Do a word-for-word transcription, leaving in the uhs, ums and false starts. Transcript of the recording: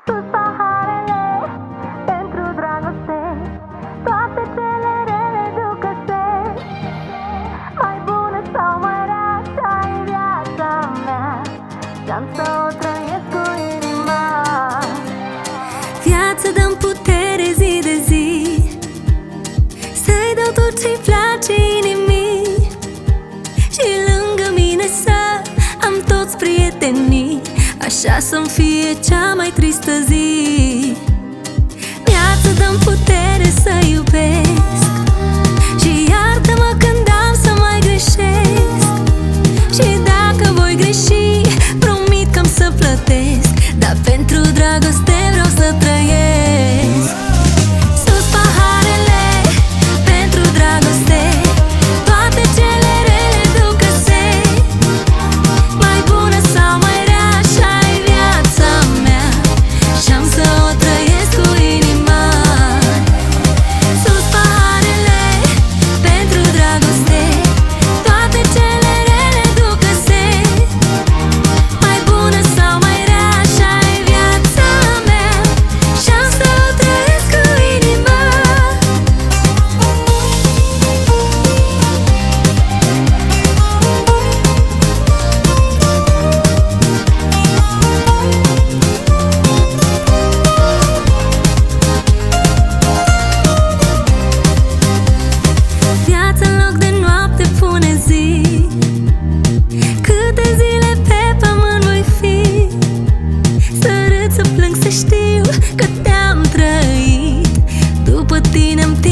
sus paharele pentru dragoste, toate cele rele ducă-se. Mai bună sau mai rea, așa-i viața mea, și-am să o trăiesc cu inima. Viață dă-mi putere zi de zi, să-i dau tot ce-i place inimii, și lângă mine să am toți prietenii, așa să-mi fie cea mai tristă zi. Viață dă-mi putere să iubesc, și iartă-mă când am să mai greșesc, și dacă voi greși, promit că-am să plătesc, dar pentru dragoste vreau să trăiesc. Sus paharele pentru dragoste, toate cele rele ducă-se. Mai bună sau mai rea, așa-i viața mea, și-am să o trăiesc cu inima. Sus paharele pentru dragoste, toate cele rele ducă-se. Mai bună sau mai rea, așa-i viața mea, și-am să o trăiesc cu inima. Viața în loc de noapte pune zi, câte zile pe pământ voi fi. Să râd, să plâng, să știu că te-am trăit, după tine-mi